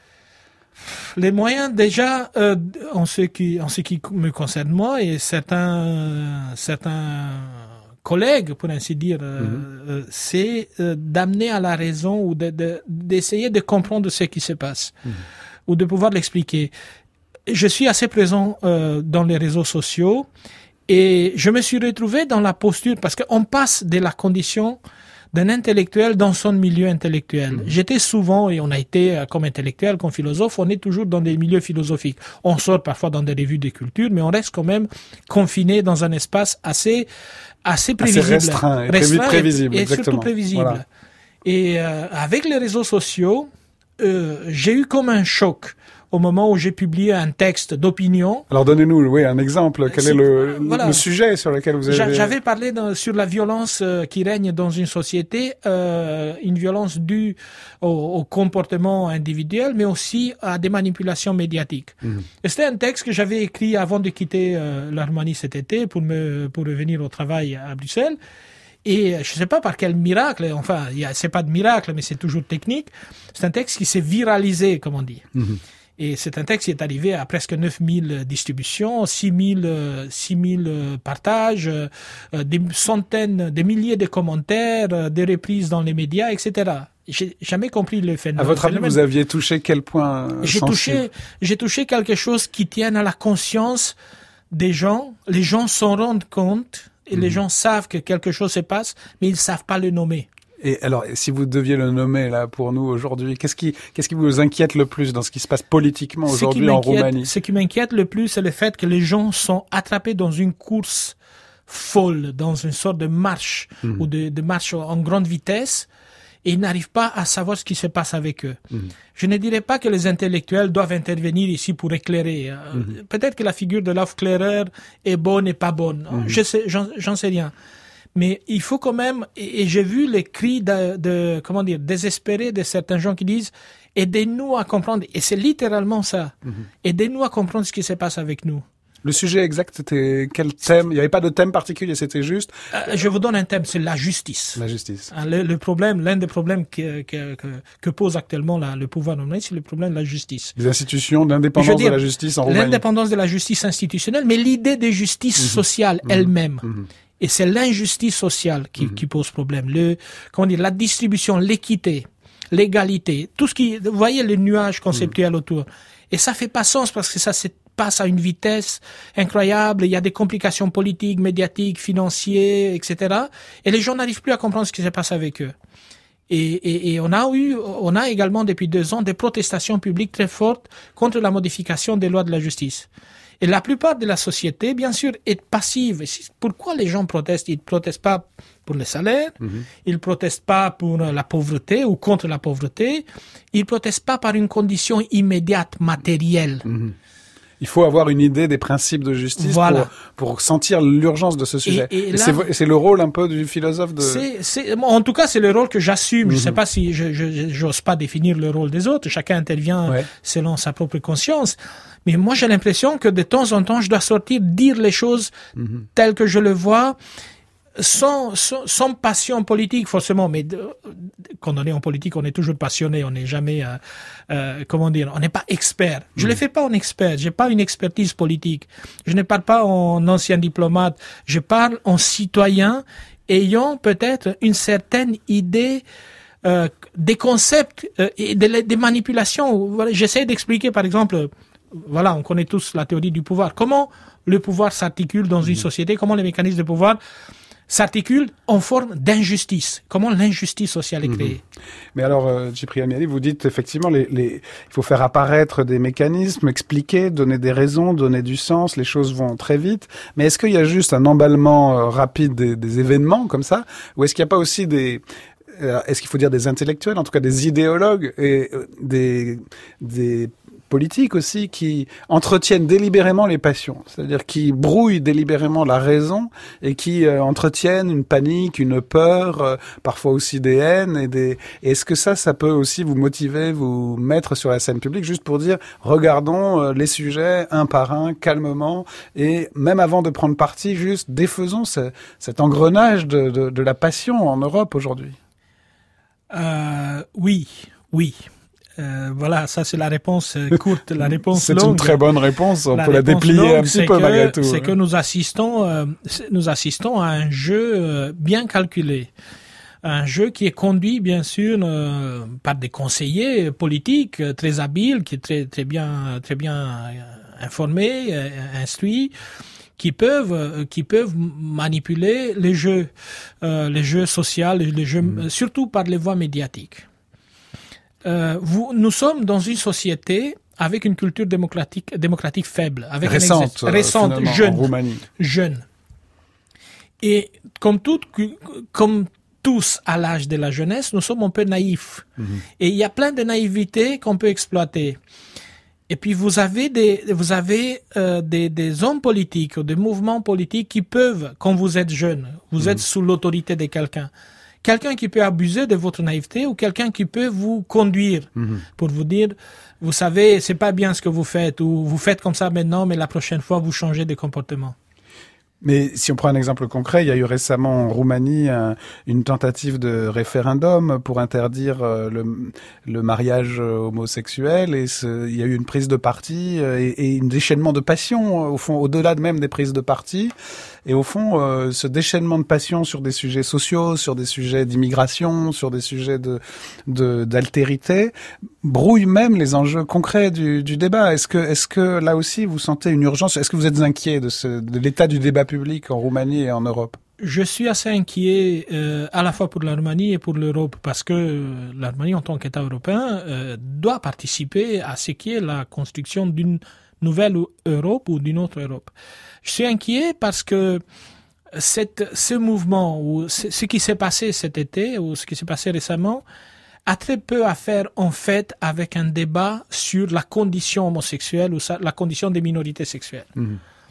Les moyens, déjà, euh, en ce qui, en ce qui me concerne moi et certains, certains collègues, pour ainsi dire, euh, mm-hmm. euh, c'est euh, d'amener à la raison ou de, de, d'essayer de comprendre ce qui se passe. Mm-hmm. ou de pouvoir l'expliquer. Je suis assez présent euh, dans les réseaux sociaux et je me suis retrouvé dans la posture, parce qu'on passe de la condition d'un intellectuel dans son milieu intellectuel. Mmh. J'étais souvent, et on a été comme intellectuel, comme philosophe, on est toujours dans des milieux philosophiques. On sort parfois dans des revues de culture, mais on reste quand même confiné dans un espace assez, assez prévisible. Assez restreint et restreint prévisible, et, et exactement. surtout prévisible. Voilà. Et euh, avec les réseaux sociaux, euh, j'ai eu comme un choc au moment où j'ai publié un texte d'opinion. Alors donnez-nous oui, un exemple. Quel C'est, est le, voilà. le sujet sur lequel vous avez... J'avais parlé de, sur la violence euh, qui règne dans une société, euh, une violence due au, au comportement individuel, mais aussi à des manipulations médiatiques. Mmh. Et c'était un texte que j'avais écrit avant de quitter euh, l'Arménie cet été pour, me, pour revenir au travail à Bruxelles. Et je ne sais pas par quel miracle, enfin, c'est pas de miracle, mais c'est toujours technique. C'est un texte qui s'est viralisé, comme on dit. Mmh. Et c'est un texte qui est arrivé à presque neuf mille distributions, six mille, six mille partages, des centaines, des milliers de commentaires, des reprises dans les médias, et cetera. J'ai jamais compris le phénomène. À votre avis, vous aviez touché quel point J'ai touché, j'ai touché quelque chose qui tienne à la conscience des gens. Les gens s'en rendent compte et mmh. les gens savent que quelque chose se passe, mais ils savent pas le nommer. Et alors, si vous deviez le nommer là pour nous aujourd'hui, qu'est-ce qui, qu'est-ce qui vous inquiète le plus dans ce qui se passe politiquement aujourd'hui en Roumanie? Ce qui m'inquiète le plus, c'est le fait que les gens sont attrapés dans une course folle, dans une sorte de marche mmh. ou de, de marche en grande vitesse, et ils n'arrivent pas à savoir ce qui se passe avec eux. Mmh. Je ne dirais pas que les intellectuels doivent intervenir ici pour éclairer. Mmh. Peut-être que la figure de l'aufkläreur est bonne et pas bonne. Mmh. Je sais, j'en, j'en sais rien. Mais il faut quand même, et, et j'ai vu les cris de, de, comment dire, désespérés de certains gens qui disent « aidez-nous à comprendre ». Et c'est littéralement ça. Mm-hmm. Aidez-nous à comprendre ce qui se passe avec nous. Le sujet exact, c'était quel thème? Il n'y avait pas de thème particulier, c'était juste... Euh, je vous donne un thème, c'est la justice. La justice. Le, le problème, l'un des problèmes que, que, que, que pose actuellement la, le pouvoir romain, c'est le problème de la justice. Les institutions d'indépendance dire, de la justice en Roumanie. L'indépendance de la justice institutionnelle, mais l'idée de justice mm-hmm. sociale mm-hmm. elle-même. Mm-hmm. Et c'est l'injustice sociale qui, mmh. qui pose problème. Le, comment dire, la distribution, l'équité, l'égalité, tout ce qui, vous voyez les nuages conceptuels mmh. autour. Et ça fait pas sens parce que ça se passe à une vitesse incroyable. Il y a des complications politiques, médiatiques, financières, et cetera. Et les gens n'arrivent plus à comprendre ce qui se passe avec eux. Et, et, et on a eu, on a également depuis deux ans des protestations publiques très fortes contre la modification des lois de la justice. Et la plupart de la société, bien sûr, est passive. Pourquoi les gens protestent? Ils ne protestent pas pour le salaire, mm-hmm. ils ne protestent pas pour la pauvreté ou contre la pauvreté, ils ne protestent pas par une condition immédiate, matérielle. Mm-hmm. Il faut avoir une idée des principes de justice voilà. pour, pour sentir l'urgence de ce sujet. Et, et, et là, c'est, c'est le rôle un peu du philosophe de... C'est, c'est, en tout cas, c'est le rôle que j'assume. Mm-hmm. Je ne sais pas si je, je, j'ose pas définir le rôle des autres. Chacun intervient ouais. selon sa propre conscience. Mais moi, j'ai l'impression que de temps en temps, je dois sortir, dire les choses mm-hmm. telles que je le vois, sans, sans, sans passion politique, forcément. Mais de, quand on est en politique, on est toujours passionné. On n'est jamais, euh, euh, comment dire, on n'est pas expert. Je ne mm-hmm. le fais pas en expert. J'ai pas une expertise politique. Je ne parle pas en ancien diplomate. Je parle en citoyen ayant peut-être une certaine idée euh, des concepts euh, et des, des manipulations. Voilà, j'essaie d'expliquer, par exemple... Voilà, on connaît tous la théorie du pouvoir. Comment le pouvoir s'articule dans une société? Comment les mécanismes de pouvoir s'articulent en forme d'injustice? Comment l'injustice sociale est créée? Mmh. Mais alors, euh, Cyprien Miali, vous dites effectivement, les, les, il faut faire apparaître des mécanismes, expliquer, donner des raisons, donner du sens. Les choses vont très vite. Mais est-ce qu'il y a juste un emballement euh, rapide des, des événements comme ça, ou est-ce qu'il n'y a pas aussi des est-ce qu'il faut dire des intellectuels, en tout cas des idéologues et euh, des des politiques aussi qui entretiennent délibérément les passions, c'est-à-dire qui brouillent délibérément la raison et qui euh, entretiennent une panique, une peur, euh, parfois aussi des haines et des. Et est-ce que ça, ça peut aussi vous motiver, vous mettre sur la scène publique, juste pour dire regardons euh, les sujets un par un, calmement, et même avant de prendre parti, juste défaisons ce, cet engrenage de, de, de la passion en Europe aujourd'hui. Euh, oui, oui. Euh, voilà, ça c'est la réponse courte, la réponse c'est longue. C'est une très bonne réponse, on la peut la déplier longue, un petit peu que, malgré tout. C'est hein. que nous assistons, euh, nous assistons à un jeu euh, bien calculé. un jeu qui est conduit bien sûr euh, par des conseillers politiques euh, très habiles, qui est très très bien très bien euh, informés, euh, instruits, qui peuvent euh, qui peuvent manipuler les jeux euh, les jeux sociaux, les jeux mmh. surtout par les voies médiatiques. Euh, vous, nous sommes dans une société avec une culture démocratique démocratique faible, avec récente, un récente euh, jeune, en Roumanie. jeune. Et comme tout, comme tous à l'âge de la jeunesse, nous sommes un peu naïfs. Mmh. Et il y a plein de naïveté qu'on peut exploiter. Et puis vous avez des vous avez euh, des des hommes politiques ou des mouvements politiques qui peuvent, quand vous êtes jeune, vous mmh. êtes sous l'autorité de quelqu'un, quelqu'un qui peut abuser de votre naïveté ou quelqu'un qui peut vous conduire mmh. pour vous dire, vous savez, c'est pas bien ce que vous faites, ou vous faites comme ça maintenant, mais la prochaine fois vous changez de comportement. Mais si on prend un exemple concret, il y a eu récemment en Roumanie un, une tentative de référendum pour interdire euh, le, le mariage homosexuel, et ce, il y a eu une prise de parti euh, et, et un déchaînement de passion, euh, au fond, au-delà de même des prises de parti. Et au fond, euh, ce déchaînement de passion sur des sujets sociaux, sur des sujets d'immigration, sur des sujets de, de d'altérité, brouille même les enjeux concrets du, du débat. Est-ce que, est-ce que là aussi vous sentez une urgence? Est-ce que vous êtes inquiet de, ce, de l'état du débat public en Roumanie et en Europe? Je suis assez inquiet euh, à la fois pour la Roumanie et pour l'Europe, parce que euh, la Roumanie, en tant qu'État européen, euh, doit participer à ce qui est la construction d'une nouvelle Europe ou d'une autre Europe. Je suis inquiet parce que cette, ce mouvement, ou ce, ce qui s'est passé cet été, ou ce qui s'est passé récemment, a très peu à faire en fait avec un débat sur la condition homosexuelle ou ça, la condition des minorités sexuelles. Mmh.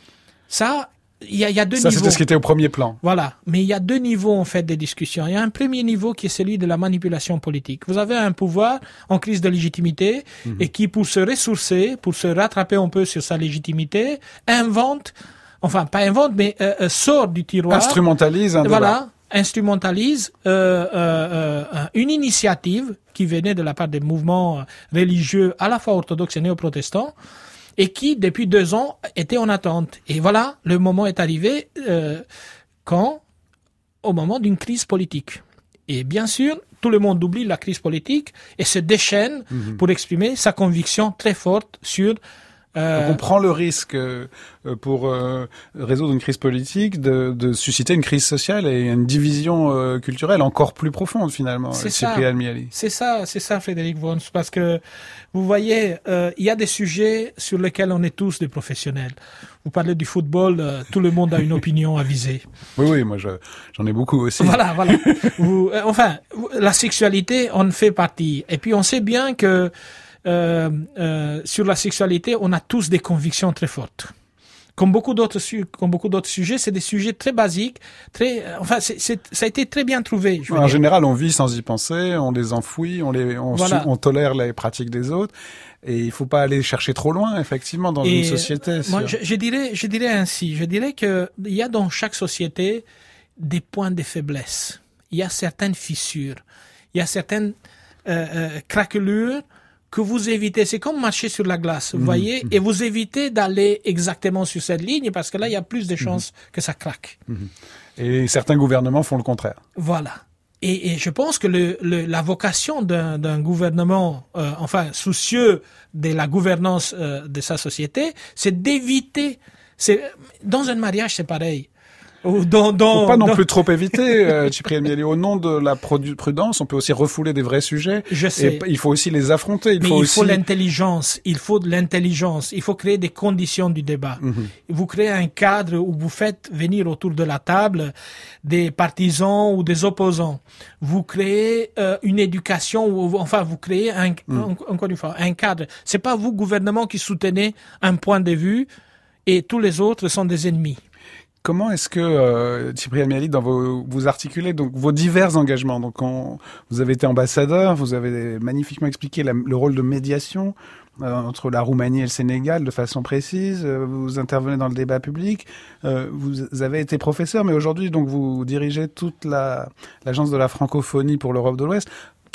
Ça, il y a, y a deux ça, niveaux. Ça, c'était ce qui était au premier plan. Voilà. Mais il y a deux niveaux, en fait, des discussions. Il y a un premier niveau qui est celui de la manipulation politique. Vous avez un pouvoir en crise de légitimité mmh. et qui, pour se ressourcer, pour se rattraper un peu sur sa légitimité, invente, enfin, pas invente, mais euh, euh, sort du tiroir. Instrumentalise un débat. Voilà. Instrumentalise euh, euh, euh, une initiative qui venait de la part des mouvements religieux à la fois orthodoxes et néo-protestants, et qui, depuis deux ans, était en attente. Et voilà, le moment est arrivé euh, quand, au moment d'une crise politique. Et bien sûr, tout le monde oublie la crise politique et se déchaîne mmh. pour exprimer sa conviction très forte sur... Euh, Donc on prend le risque euh, pour euh, résoudre une crise politique de, de susciter une crise sociale et une division euh, culturelle encore plus profonde finalement. C'est ça. C'est ça, c'est ça, Frédéric Worms, parce que vous voyez, euh, il y a des sujets sur lesquels on est tous des professionnels. Vous parlez du football, euh, tout le monde a une opinion avisée. Oui, oui, moi je, j'en ai beaucoup aussi. Voilà, voilà. vous, euh, enfin, la sexualité en fait partie. Et puis on sait bien que Euh, euh, sur la sexualité, on a tous des convictions très fortes. Comme beaucoup d'autres, su- comme beaucoup d'autres sujets, c'est des sujets très basiques, très, euh, enfin, c'est, c'est, ça a été très bien trouvé. Je veux en dire. général, on vit sans y penser, on les enfouit, on les, on, voilà. su- on tolère les pratiques des autres, et il faut pas aller chercher trop loin, effectivement, dans Et une société. Moi, je, je dirais, je dirais ainsi, je dirais que il y a dans chaque société des points de faiblesse. Il y a certaines fissures, il y a certaines euh, euh, craquelures que vous évitez. C'est comme marcher sur la glace, vous mmh, voyez, mmh. et vous évitez d'aller exactement sur cette ligne parce que là, il y a plus de chances mmh. que ça craque. Mmh. Et certains gouvernements font le contraire. Voilà. Et, et je pense que le, le, la vocation d'un, d'un gouvernement, euh, enfin, soucieux de la gouvernance euh, de sa société, c'est d'éviter... C'est, dans un mariage, c'est pareil. Dans, dans, faut pas non dans... plus trop éviter, euh, Cyprien Mieli. Au nom de la prudence, on peut aussi refouler des vrais sujets. Je sais. Et il faut aussi les affronter. Il Mais faut il aussi... faut l'intelligence. Il faut de l'intelligence. Il faut créer des conditions du débat. Mm-hmm. Vous créez un cadre où vous faites venir autour de la table des partisans ou des opposants. Vous créez euh, une éducation, ou enfin vous créez un, mm. en, encore une fois un cadre. C'est pas vous, gouvernement, qui soutenez un point de vue et tous les autres sont des ennemis. Comment est-ce que, euh, Cyprien Mieli, dans vos, vous articulez donc vos divers engagements? Donc, on, vous avez été ambassadeur, vous avez magnifiquement expliqué la, le rôle de médiation euh, entre la Roumanie et le Sénégal de façon précise. Euh, vous intervenez dans le débat public. Euh, vous avez été professeur, mais aujourd'hui, donc, vous dirigez toute la l'agence de la francophonie pour l'Europe de l'Ouest.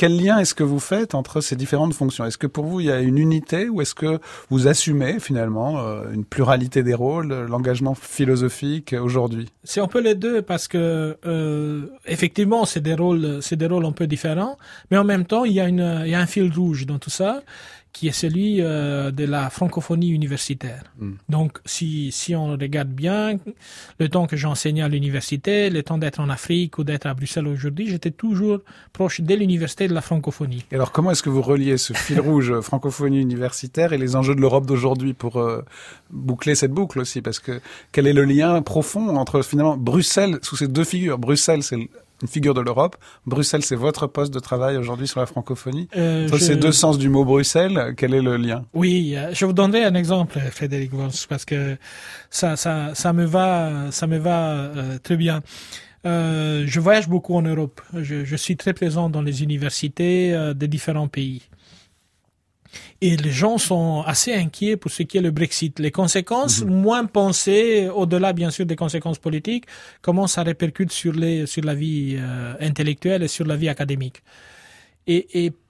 quel lien est-ce que vous faites entre ces différentes fonctions? Est-ce que pour vous, il y a une unité ou est-ce que vous assumez finalement euh, une pluralité des rôles, l'engagement philosophique aujourd'hui? C'est un peu les deux parce que euh, effectivement, c'est des rôles, c'est des rôles un peu différents, mais en même temps, il y a une, il y a un fil rouge dans tout ça, qui est celui euh, de la francophonie universitaire. Mm. Donc, si si on regarde bien, le temps que j'enseignais à l'université, le temps d'être en Afrique ou d'être à Bruxelles aujourd'hui, j'étais toujours proche de l'université de la francophonie. Et alors, comment est-ce que vous reliez ce fil rouge francophonie universitaire et les enjeux de l'Europe d'aujourd'hui pour euh, boucler cette boucle aussi? Parce que quel est le lien profond entre finalement Bruxelles, sous ces deux figures? Bruxelles, c'est une figure de l'Europe. Bruxelles, c'est votre poste de travail aujourd'hui sur la francophonie. Euh, Entre je... ces deux sens du mot Bruxelles, quel est le lien? Oui, je vous donnerai un exemple, Frédéric Worms, parce que ça, ça, ça me va, ça me va euh, très bien. Euh, je voyage beaucoup en Europe. Je, je suis très présent dans les universités euh, de différents pays. Et les gens sont assez inquiets pour ce qui est le Brexit. Les conséquences, mmh. moins pensées, au-delà bien sûr des conséquences politiques, comment ça répercute sur les sur la vie euh, intellectuelle et sur la vie académique. Et, et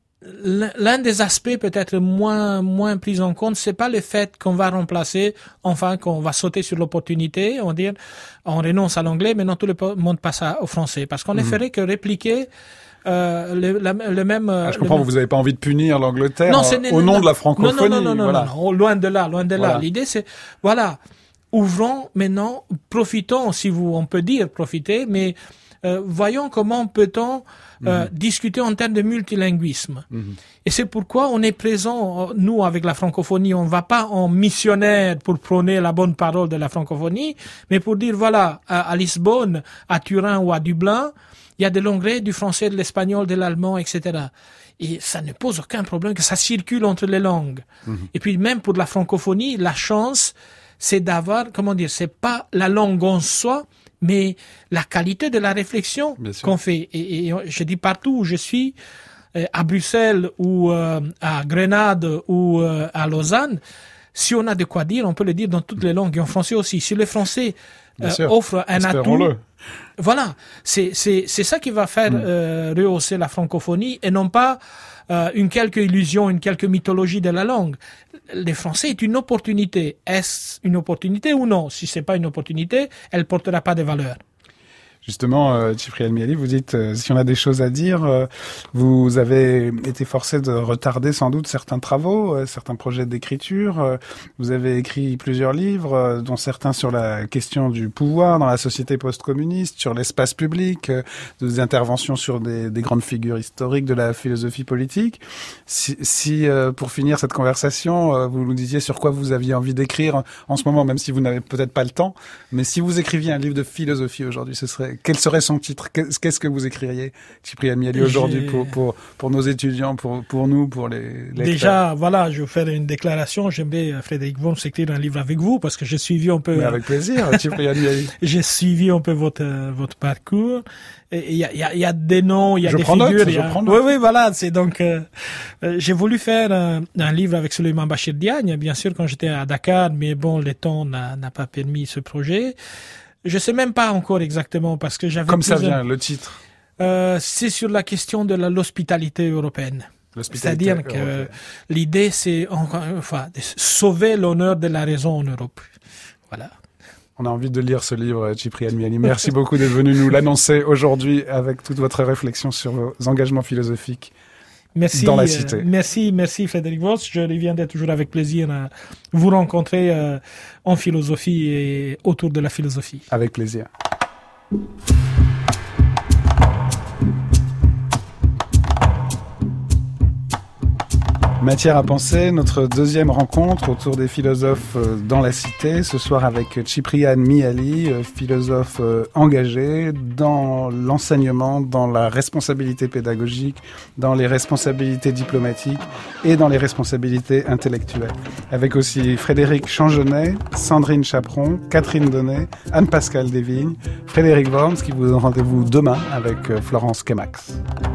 l'un des aspects peut-être moins moins pris en compte, c'est pas le fait qu'on va remplacer, enfin qu'on va sauter sur l'opportunité, on va dire, on renonce à l'anglais, maintenant tout le monde passe au français, parce qu'on mmh. ne ferait que répliquer. Euh, le, la, le même. Ah, je comprends. Même... Vous n'avez pas envie de punir l'Angleterre non, euh, au nom non, de la francophonie. Non, non, non, non, voilà. non, non, loin de là, loin de là. Voilà. L'idée, c'est, voilà, ouvrons maintenant, profitons, si vous, on peut dire profiter, mais euh, voyons comment peut-on euh, mm-hmm. discuter en termes de multilinguisme. Mm-hmm. Et c'est pourquoi on est présent, nous, avec la francophonie, on ne va pas en missionnaire pour prôner la bonne parole de la francophonie, mais pour dire, voilà, à, à Lisbonne, à Turin ou à Dublin, il y a de l'anglais, du français, de l'espagnol, de l'allemand, et cetera. Et ça ne pose aucun problème que ça circule entre les langues. Mmh. Et puis même pour la francophonie, la chance, c'est d'avoir, comment dire, c'est pas la langue en soi, mais la qualité de la réflexion qu'on fait. Et, et je dis partout où je suis, euh, à Bruxelles ou euh, à Grenade ou euh, à Lausanne, si on a de quoi dire, on peut le dire dans toutes les langues et en français aussi. Si le français euh, offre un atout, voilà, c'est c'est c'est ça qui va faire mmh. euh, rehausser la francophonie et non pas euh, une quelque illusion, une quelque mythologie de la langue. Le français est une opportunité. Est-ce une opportunité ou non? Si c'est pas une opportunité, elle portera pas de valeur. Justement, euh, Ciprian Miali, vous dites, euh, si on a des choses à dire, euh, vous avez été forcé de retarder sans doute certains travaux, euh, certains projets d'écriture. Euh, vous avez écrit plusieurs livres, euh, dont certains sur la question du pouvoir dans la société post-communiste, sur l'espace public, euh, des interventions sur des, des grandes figures historiques de la philosophie politique. Si, si euh, pour finir cette conversation, euh, vous nous disiez sur quoi vous aviez envie d'écrire en ce moment, même si vous n'avez peut-être pas le temps, mais si vous écriviez un livre de philosophie aujourd'hui, ce serait quel serait son titre? Qu'est-ce que vous écririez, Ciprian Miali, aujourd'hui pour, pour, pour nos étudiants, pour, pour nous, pour les lecteurs? Déjà, voilà, je vais faire une déclaration. J'aimerais, Frédéric Worms, écrire un livre avec vous parce que j'ai suivi un peu... Mais avec plaisir, Ciprian Miali. J'ai suivi un peu votre, votre parcours. Il y a, y, a, y a des noms, il y a je des prends figures. Note, y a... Je prends note. Oui, oui, voilà. C'est donc, euh, euh, j'ai voulu faire un, un livre avec Souleymane Bachir Diagne, bien sûr, quand j'étais à Dakar, mais bon, le temps n'a, n'a pas permis ce projet. Je sais même pas encore exactement parce que j'avais... Comme ça vient, le titre. Euh, c'est sur la question de la, l'hospitalité européenne. L'hospitalité C'est-à-dire que européenne. L'idée, c'est enfin, de sauver l'honneur de la raison en Europe. Voilà. On a envie de lire ce livre, Ciprian Miali. Merci beaucoup d'être venu nous l'annoncer aujourd'hui avec toute votre réflexion sur vos engagements philosophiques. Merci, dans la cité. Euh, merci, merci Frédéric Worms. Je reviendrai toujours avec plaisir à vous rencontrer euh, en philosophie et autour de la philosophie. Avec plaisir. Matière à penser, notre deuxième rencontre autour des philosophes dans la cité, ce soir avec Ciprian Miali, philosophe engagé dans l'enseignement, dans la responsabilité pédagogique, dans les responsabilités diplomatiques et dans les responsabilités intellectuelles. Avec aussi Frédéric Changenet, Sandrine Chaperon, Catherine Donnet, Anne-Pascale Desvignes, Frédéric Worms qui vous donne rendez-vous demain avec Florence Kemax.